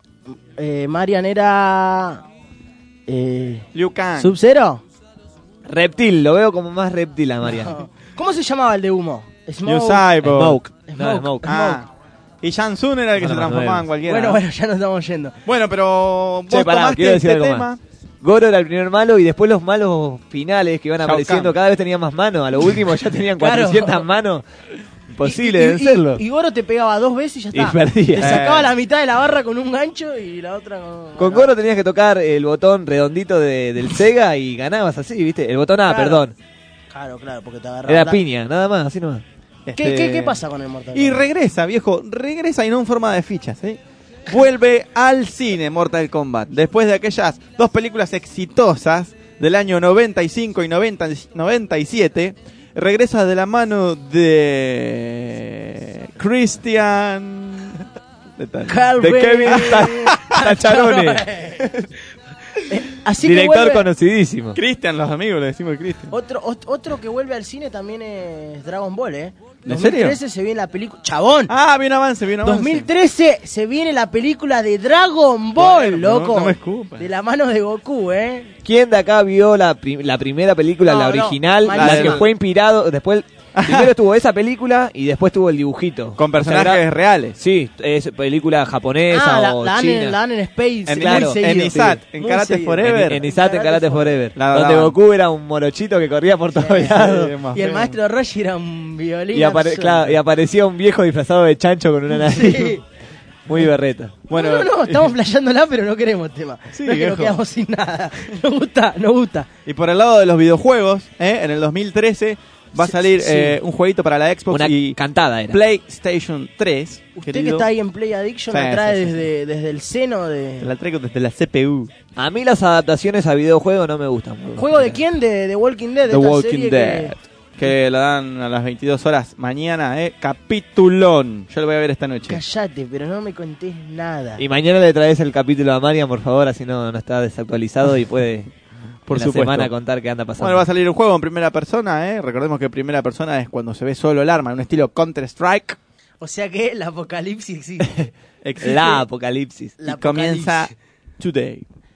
Eh, Marian era... Eh, Liu Kang. ¿Sub-Zero? Reptil, lo veo como más reptil a Marian. No. ¿Cómo se llamaba el de humo? New Cyborg. Smoke. Smoke. No, Smoke. Ah. Y Jansun era el que Bueno, se transformaba nueve. en cualquiera. Bueno, bueno, ya nos estamos yendo. Bueno, pero vos Che, pará, tomaste quiero decir este algo tema. más. Goro era el primer malo y después los malos finales que iban Shao apareciendo Kahn. cada vez tenían más manos. A lo último ya tenían Claro. cuatrocientas manos. Imposible Y- y- vencerlo. Y, y Goro te pegaba dos veces y ya Y está. perdía. Te sacaba Eh. la mitad de la barra con un gancho y la otra con... Con Goro tenías que tocar el botón redondito de- del Sega y ganabas así, ¿viste? El botón A, Claro. perdón. Claro, claro, porque te agarraba. Era piña, nada más, así nomás. ¿Qué, Este- qué, ¿Qué pasa con el Mortal Y Kombat? regresa, viejo, regresa y no en forma de fichas, ¿eh? Vuelve al cine Mortal Kombat. Después de aquellas dos películas exitosas del año noventa y cinco y noventa, noventa y siete, regresa de la mano de Christian... De, tal- Calvin. de Kevin Ta- Tacharone. Así que Director vuelve- conocidísimo. Christian, los amigos le decimos Christian. Otro, ot- otro que vuelve al cine también es Dragon Ball, ¿eh? ¿En dos mil trece serio? se viene la película... ¡Chabón! Ah, vi un avance, vi un avance. dos mil trece se viene la película de Dragon Ball, Bueno, no- loco. no me escupas. De la mano de Goku, ¿eh? ¿Quién de acá vio la, prim- la primera película, No, la no, original, la malísima. que fue inspirado? Después, primero estuvo esa película y después tuvo el dibujito. Con personajes O sea, era- reales. Sí, es película japonesa Ah, la, o la dan china. en, la dan en Space. En, muy claro, seguido. en Isat, Sí, en muy Karate seguido. Forever. En, en Isat, en Karate Forever. La donde daban. Goku era un morochito que corría por todos Sí, lados. sí, más Y el feo. maestro Roshi era un violín. Y, apare- absoluto. claro, y aparecía un viejo disfrazado de chancho con una nariz. Sí. Muy berreta. Bueno, no, no, no, estamos flasheándola, pero no queremos tema. Sí, no es que nos viejo. quedamos sin nada. Nos gusta, nos gusta. Y por el lado de los videojuegos, ¿eh? En el dos mil trece va a Sí, salir sí. eh, un jueguito para la Xbox Una y cantada era. PlayStation tres. Usted querido. que está ahí en Play Addiction Sí, la trae sí, sí, desde, desde el seno de... Te la traigo desde la C P U. A mí las adaptaciones a videojuegos no me gustan. ¿Juego de quién? De, de Walking Dead. The esta Walking serie Dead. que- Que la dan a las veintidós horas mañana, ¿eh? Capitulón. Yo lo voy a ver esta noche. Callate, pero no me contés nada. Y mañana le traes el capítulo a Marian, por favor, así no, no está desactualizado y puede Por en la supuesto. semana contar qué anda pasando. Bueno, va a salir un juego en primera persona, ¿eh? Recordemos que primera persona es cuando se ve solo el arma, en un estilo Counter-Strike. O sea que el apocalipsis existe. Existe La apocalipsis. y La comienza today.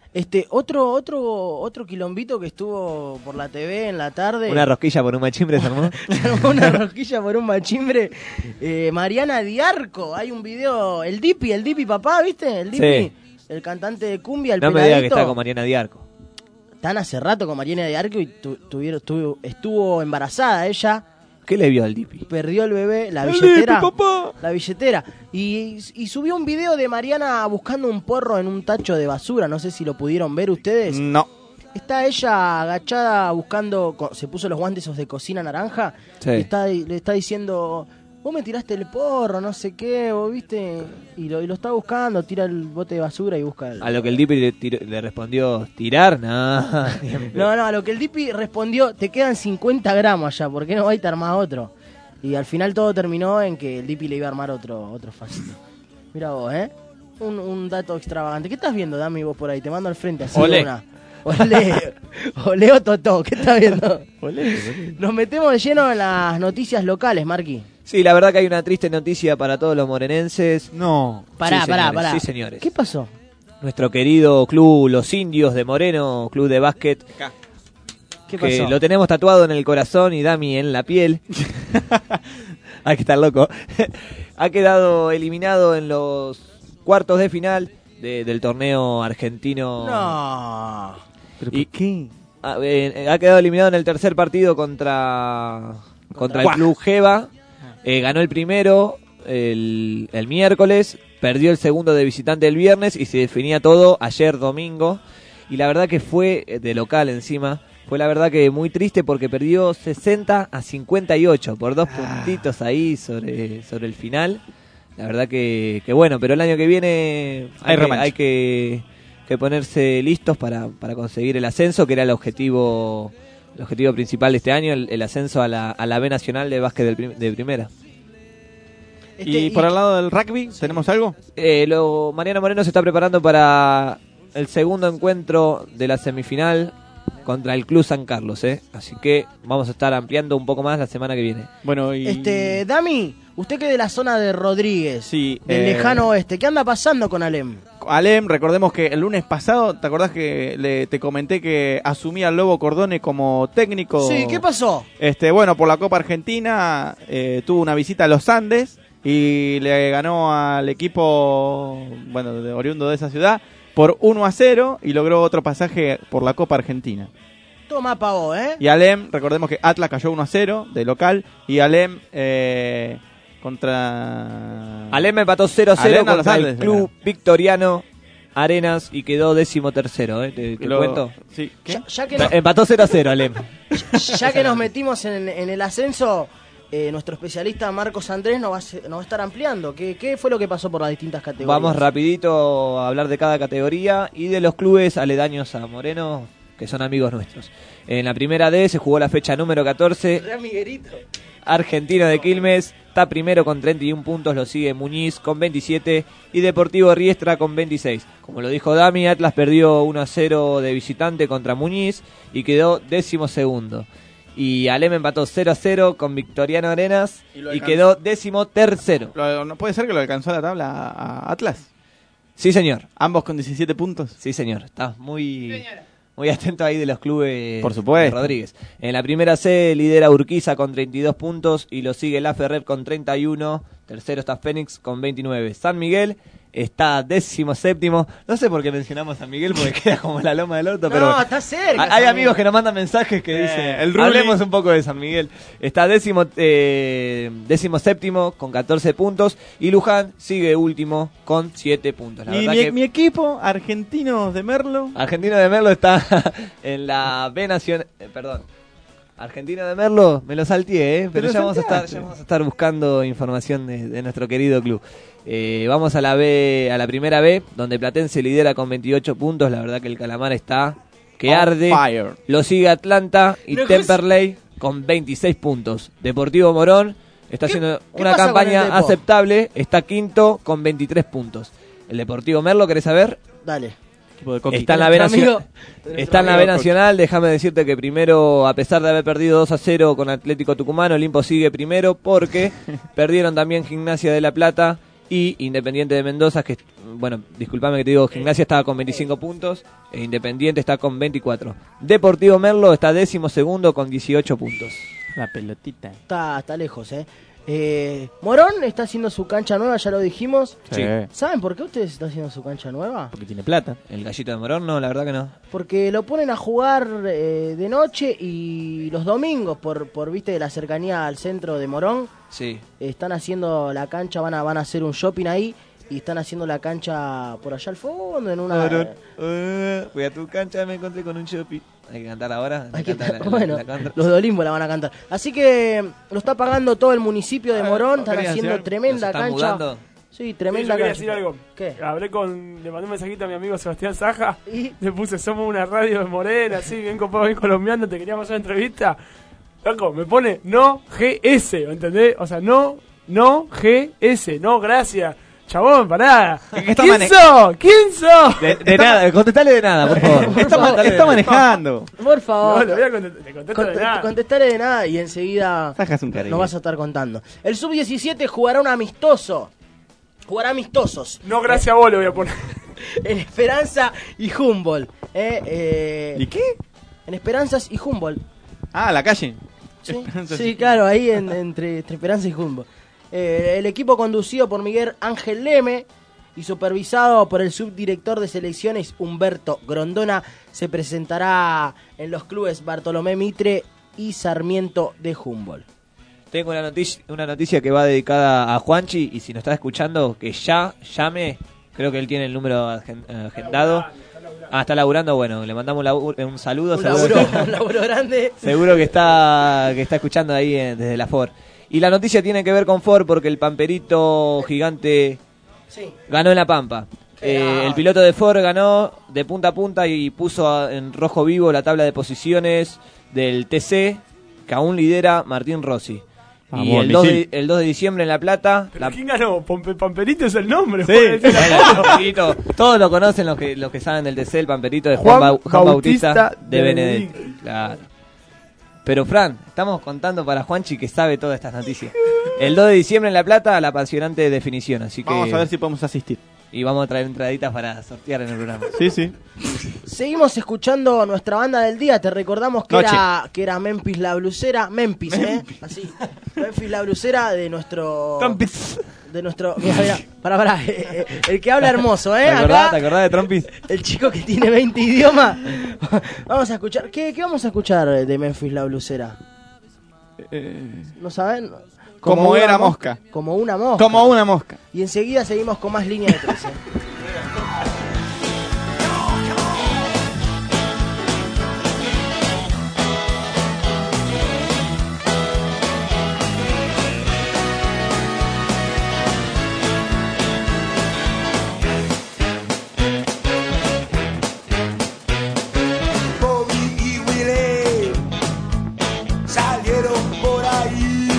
Este, otro, otro, otro quilombito que estuvo por la T V en la tarde. Una rosquilla por un machimbre, ¿se armó? Se armó una rosquilla por un machimbre. Eh, Mariana Diarco, hay un video, el Dipi, el Dipi papá, ¿viste? El Dipi, Sí. el cantante de cumbia, el No me peladito. diga que está con Mariana Diarco. Están hace rato con Mariana Diarco y tu, tuvieron, tuvo, estuvo embarazada ella. ¿Qué le vio al Dipi? Perdió el bebé, la ¡El billetera. Dipi, papá! La billetera. Y, y subió un video de Mariana buscando un porro en un tacho de basura. No sé si lo pudieron ver ustedes. No. Está ella agachada buscando. co- Se puso los guantes esos de cocina naranja. Sí. Y está, le está diciendo: vos me tiraste el porro, no sé qué, vos viste. Y lo, y lo está buscando, tira el bote de basura y busca el. A lo que el Dipi le, tiró- le respondió, ¿tirar? Nah. No, no, a lo que el Dipi respondió: te quedan cincuenta gramos allá, ¿por qué no vais a armar otro? Y al final todo terminó en que el Dipi le iba a armar otro, otro facito. Mira vos, ¿eh? Un, un dato extravagante. ¿Qué estás viendo, Dami, vos por ahí? Te mando al frente así. Olé. de Una. Olé. Olé o Totó, ¿qué estás viendo? Olé. Nos metemos de lleno en las noticias locales, Marqui. Sí, la verdad que hay una triste noticia para todos los morenenses. No. Pará, Sí, pará, señores, pará. Sí, señores. ¿Qué pasó? Nuestro querido club Los Indios de Moreno, club de básquet, ¿Qué que pasó? lo tenemos tatuado en el corazón y Dami en la piel. Hay que estar loco. Ha quedado eliminado en los cuartos de final de- del torneo argentino. No. ¿Pero Y- por qué? Ha, eh, ha quedado eliminado en el tercer partido contra, contra el Guaj. club Geva. Eh, ganó el primero el, el miércoles, perdió el segundo de visitante el viernes y se definía todo ayer domingo. Y la verdad que fue eh, de local encima. Fue la verdad que muy triste porque perdió sesenta a cincuenta y ocho por dos puntitos ahí sobre, sobre el final. La verdad que, que bueno, pero el año que viene Hay hay, que, revancha. hay que, que ponerse listos para, para conseguir el ascenso, que era el objetivo el objetivo principal de este año, el, el ascenso a la, a la B Nacional de Básquet del prim- de Primera. Este, ¿Y por el lado del rugby tenemos algo? Eh, lo, Mariano Moreno se está preparando para el segundo encuentro de la semifinal contra el Club San Carlos, ¿eh? Así que vamos a estar ampliando un poco más la semana que viene. Bueno, y... Este, Dami, usted que es de la zona de Rodríguez, Sí, del eh, lejano oeste, ¿qué anda pasando con Alem? Alem, recordemos que el lunes pasado, ¿te acordás que le, te comenté que asumía al Lobo Cordone como técnico? Sí, ¿qué pasó? Este, bueno, por la Copa Argentina eh, tuvo una visita a los Andes y le ganó al equipo, bueno, de oriundo de esa ciudad por uno a cero y logró otro pasaje por la Copa Argentina. Toma pavo, ¿eh? Y Alem, recordemos que Atlas cayó uno a cero de local y Alem eh, contra... Alem empató cero a cero Alem a los contra el Andes, Club Victoriano Arenas y quedó décimo tercero, ¿eh? ¿Te, te Lo- cuento? Sí. ¿Qué? Ya, ya que, no- Empató cero a cero Alem. ya que nos metimos en, en el ascenso, eh, nuestro especialista Marcos Andrés nos va, a, se- nos va a estar ampliando. ¿Qué, ¿Qué fue lo que pasó por las distintas categorías? Vamos rapidito a hablar de cada categoría y de los clubes aledaños a Moreno, que son amigos nuestros. En la primera D se jugó la fecha número catorce. Re amiguerito. Argentino de Quilmes está primero con treinta y uno puntos, lo sigue Muñiz con veintisiete y Deportivo Riestra con veintiséis. Como lo dijo Dami, Atlas perdió uno a cero de visitante contra Muñiz y quedó décimo segundo. Y Alem empató cero a cero con Victoriano Arenas Y y, lo alcanzó. quedó décimo tercero. Lo- ¿No puede ser que lo alcanzó la tabla a a Atlas? Sí, señor. Ambos con diecisiete puntos. Sí, señor. Estás muy... Muy atento ahí de los clubes. Por supuesto. de Rodríguez. En la primera C lidera Urquiza con treinta y dos puntos y lo sigue La Ferrer con treinta y uno. Tercero está Fénix con veintinueve. San Miguel está décimo séptimo. No sé por qué mencionamos San Miguel porque queda como la loma del orto, No, pero está cerca. hay San amigos Miguel. que nos mandan mensajes que Eh, dicen el Ruli. hablemos un poco de San Miguel. Está décimo, eh, décimo séptimo con catorce puntos y Luján sigue último con siete puntos. La Y verdad mi, que mi equipo, Argentinos de Merlo, Argentino de Merlo está en la B Nacional. eh, perdón. Argentino de Merlo, me lo salteé, ¿eh? pero lo ya vamos, a estar, salteaste. ya vamos a estar buscando información de, de nuestro querido club. Eh, vamos a la B, a la primera B, donde Platense lidera con veintiocho puntos. La verdad que el Calamar está que On arde. fire. Lo sigue Atlanta y No, Temperley con veintiséis puntos. Deportivo Morón está ¿Qué- haciendo qué una pasa con el campaña Depo? aceptable. Está quinto con veintitrés puntos. El Deportivo Merlo, ¿querés saber? Dale. equipo de Coqui. Está en la B, Nuestro Nacional. amigo- Está en la B amigo Nacional. Déjame decirte que primero, a pesar de haber perdido dos a cero con Atlético Tucumán, Olimpo sigue primero porque perdieron también Gimnasia de La Plata Y Independiente de Mendoza, que, bueno, disculpame que te digo, Gimnasia estaba con veinticinco puntos, e Independiente está con veinticuatro. Deportivo Merlo está décimo segundo con dieciocho puntos. La pelotita. Está, está lejos, ¿eh? Eh, Morón está haciendo su cancha nueva, ya lo dijimos. Sí. ¿Saben por qué ustedes están haciendo su cancha nueva? Porque tiene plata. El Gallito de Morón, no, la verdad que no. Porque lo ponen a jugar eh, de noche y los domingos, por, por viste de la cercanía al centro de Morón. Sí. Están haciendo la cancha, van a, van a hacer un shopping ahí y están haciendo la cancha por allá al fondo, en una... Morón, uh, fui a tu cancha, me encontré con un shopping. Hay que cantar ahora. Hay que cantar la, bueno, la, la, la los de Olimpo la van a cantar. Así que lo está pagando todo el municipio de Morón. Están haciendo decir, tremenda están cancha. Mudando. Sí, tremenda sí, yo quería cancha. decir algo. ¿Qué? Hablé con, le mandé un mensajito a mi amigo Sebastián Saja. ¿Y? Le puse, somos una radio de Morena, así, bien copado, bien colombiano, te queríamos hacer entrevista. Loco, me pone no G S, ¿entendés? O sea, no, no G S, no, gracias. Chabón, pará. ¿Quién mane- sos? ¿Quién sos? De, de nada, contestale de nada, por favor. Está, man- está manejando. Por favor. No, le voy a contestar, le contesto de Cont- nada. Contestaré de nada y enseguida Sajas un cariño. nos vas a estar contando. El sub diecisiete jugará un amistoso. Jugará amistosos. No, gracias a vos le voy a poner. En Esperanza y Humboldt. Eh, eh, ¿Y qué? En Esperanzas y Humboldt. Ah, la calle. Sí, sí, claro, ahí en- entre, entre Esperanza y Humboldt. Eh, el equipo conducido por Miguel Ángel Leme y supervisado por el subdirector de selecciones Humberto Grondona se presentará en los clubes Bartolomé Mitre y Sarmiento de Humboldt. Tengo una noticia, una noticia que va dedicada a Juanchi, y si nos está escuchando, que ya llame. Creo que él tiene el número agen- agendado. Ah, está laburando, bueno, le mandamos labur- un saludo. Un seguro, laburo, un laburo grande. seguro que está que está escuchando ahí eh, desde la Ford. Y la noticia tiene que ver con Ford porque el Pamperito gigante Sí. ganó en La Pampa. Eh, el piloto de Ford ganó de punta a punta y puso a- en rojo vivo la tabla de posiciones del T C, que aún lidera Martín Rossi. Vamos, y el dos, de, misil. el dos de diciembre en La Plata... ¿Pero la... quién ganó? Pompe, Pamperito es el nombre. Sí. joder, es el Bueno, apodo. Pamperito, todos lo conocen los que los que saben del T C, el Pamperito de Juan, Juan Bau- Juan Bautista, Bautista de de Benedetto. Benedetto. Claro. Pero Fran, estamos contando para Juanchi que sabe todas estas noticias. El dos de diciembre en La Plata, la apasionante definición, así que... Vamos a ver si podemos asistir. Y vamos a traer entraditas para sortear en el programa. Sí, sí. Seguimos escuchando nuestra banda del día. Te recordamos que Noche. era que era Memphis la blusera, Memphis, ¿eh? Así. Memphis la blusera de nuestro de nuestro mira, mira, pará, pará, eh, eh, el que habla hermoso, ¿eh? ¿Te acordás, Acá, ¿Te acordás de Trompis? el chico que tiene veinte idiomas. Vamos a escuchar. ¿Qué, qué vamos a escuchar de Memphis la blusera? Eh, ¿No saben? Como una era mos- mosca. Como una mosca. Como una mosca. Y enseguida seguimos con más línea de trece. Bobby y Willy salieron por ahí.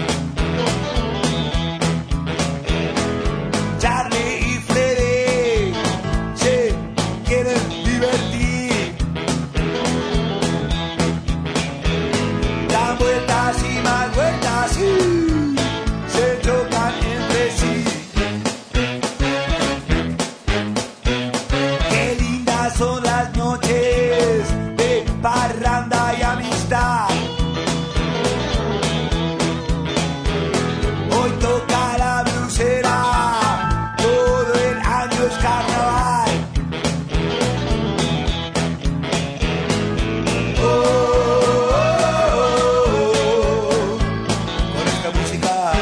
Charlie y Freddy se quieren divertir. Dan vueltas y más vueltas y se chocan entre sí. Qué lindas son las noches de parranda y amistad. Hoy toca la blusera, todo el año es carnaval. Oh, oh, oh, oh, con esta música.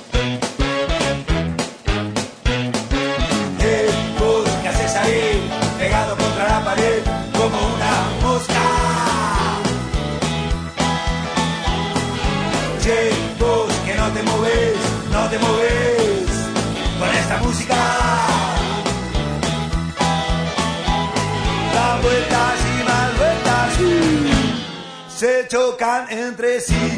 Eh, vos, ¿qué haces ahí? Pegado contra la pared como una mosca. Che, vos que no te moves, no te moves con esta música. Dan vueltas y más vueltas y se chocan entre sí.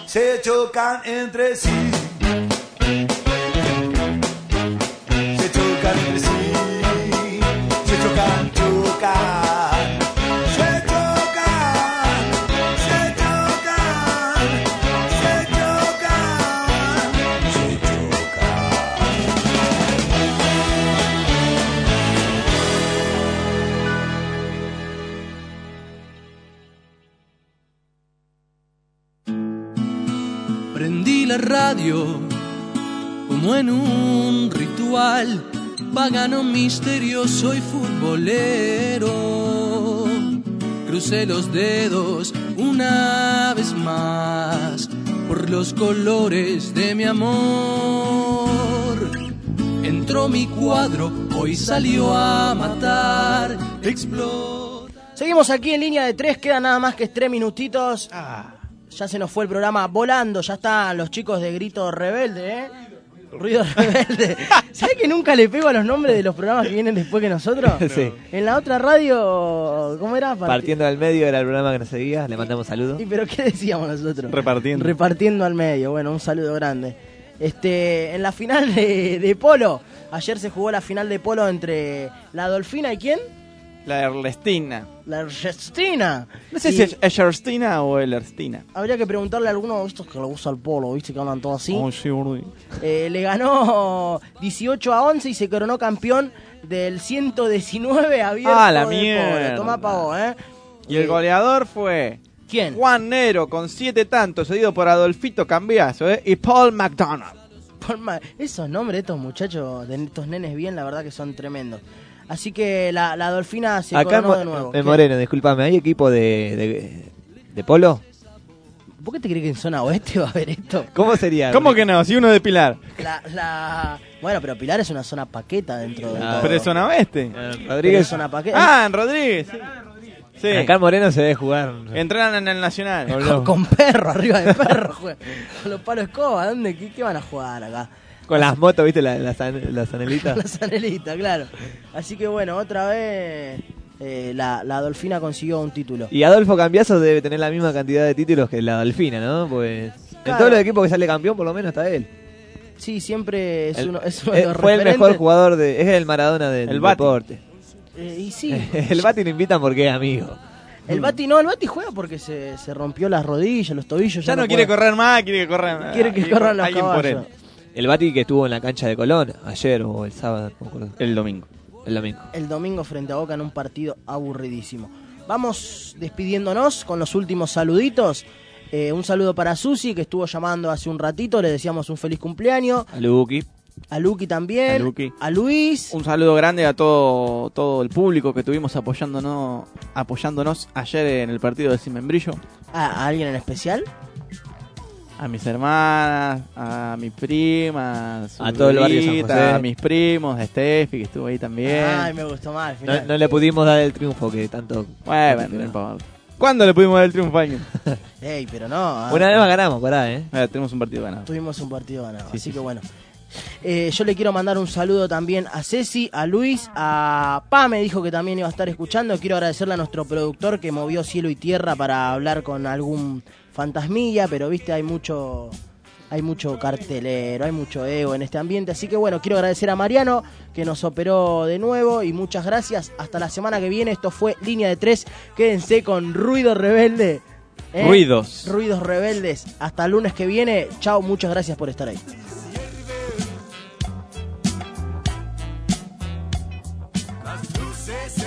se chocan entre sí. Se chocan entre sí. Se chocan, chocan. Se chocan. Se chocan. Se chocan. Se chocan. Prendí la radio como en un ritual pagano, misterioso y futbolero. Crucé los dedos una vez más por los colores de mi amor. Entró mi cuadro, hoy salió a matar, explota. Seguimos aquí en línea de tres, quedan nada más que tres minutitos. Ah. Ya se nos fue el programa volando, ya están los chicos de Grito Rebelde, ¿eh? Ruido Rebelde. ¿Sabés que nunca le pego a los nombres de los programas que vienen después que nosotros? Sí. En la otra radio, ¿cómo era? Part- Partiendo al medio era el programa que nos seguía, le mandamos saludos. ¿Y pero qué decíamos nosotros? Repartiendo. Repartiendo al medio, bueno, un saludo grande. Este, en la final de, de polo, ayer se jugó la final de polo entre la Dolfina y ¿quién? La Ernestina. La Ernestina. No sé Y si es Ernestina o el Ernestina. habría que preguntarle a alguno de estos que le gusta el polo, ¿viste? Que hablan todo así. Oh, sí, boludo. Eh, le ganó dieciocho a once y se coronó campeón del ciento diecinueve abierto Ah, la de mierda. polo. Tomá pavo, ¿eh? Y el goleador fue... ¿Quién? Juan Nero, con siete tantos, seguido por Adolfito Cambiazo, ¿eh? Y Paul McDonald. Por ma- Esos nombres de estos muchachos, de estos nenes bien, la verdad que son tremendos. Así que la, la Dolfina se Acá en, coronó Mo- de nuevo. en ¿Qué? Moreno, discúlpame, ¿hay equipo de, de, de polo? ¿Por qué te crees que en zona oeste va a haber esto? ¿Cómo sería? ¿Cómo que no? Si uno de Pilar. La, la... Bueno, pero Pilar es una zona paqueta dentro de Ah, todo. Pero es zona oeste. Rodríguez. Pero es zona paqueta. Ah, en Rodríguez. Sí. Sí. Acá en Moreno se debe jugar. Entrenan en el Nacional. Con Con, los- con perro, arriba de perro. juegan. Con los palos escoba, ¿dónde? ¿Qué, qué van a jugar acá? Con las motos, ¿viste? Las la, san- las anelitas. La Sanelita, claro. Así que bueno, otra vez eh, la, la Dolfina consiguió un título. Y Adolfo Cambiazo debe tener la misma cantidad de títulos que la Dolfina, ¿no? Pues en Claro. todos los equipos que sale campeón, por lo menos está él. Sí, siempre es El- uno, es uno eh, de los fue el referentes. mejor jugador de... Es el Maradona del El Bati. deporte. Eh, y sí, El Bati lo invitan porque es amigo. el Bati no, el Bati juega porque se, se rompió las rodillas, los tobillos. Ya no quiere puede. correr más, quiere que corran. Quiere que alguien corran por- los alguien por él. caballos. El Bati que estuvo en la cancha de Colón ayer o el sábado, no me acuerdo. El domingo. El domingo. El domingo frente a Boca en un partido aburridísimo. Vamos despidiéndonos con los últimos saluditos. Eh, un saludo para Susi, que estuvo llamando hace un ratito. Le deseamos un feliz cumpleaños. A Luqui. A Luqui también. A Luqui. A Luis. Un saludo grande a todo todo el público que tuvimos apoyándonos apoyándonos ayer en el partido de Cimembrillo. ¿A, a alguien en especial? A mis hermanas, a mi prima, su A todo el barrio San Lolita, José. a mis primos, a Steffi que estuvo ahí también. Ay, me gustó más al No, final. no le pudimos dar el triunfo que tanto... Bueno, no importa. ¿Cuándo le pudimos dar el triunfo a alguien? Ey, pero no. ah, Una vez más ganamos, pará, ¿eh? Eh, tenemos un partido ganado. Tuvimos un partido ganado, Sí, así sí, que sí. bueno. Eh, yo le quiero mandar un saludo también a Ceci, a Luis, a Pa, me dijo que también iba a estar escuchando. Quiero agradecerle a nuestro productor que movió cielo y tierra para hablar con algún fantasmilla, pero viste, hay mucho... Hay mucho cartelero, hay mucho ego en este ambiente. Así que bueno, quiero agradecer a Mariano que nos operó de nuevo y muchas gracias. Hasta la semana que viene. Esto fue Línea de Tres. Quédense con Ruido Rebelde. ¿eh? Ruidos. Ruidos Rebeldes. Hasta el lunes que viene. Chao, muchas gracias por estar ahí. Las luces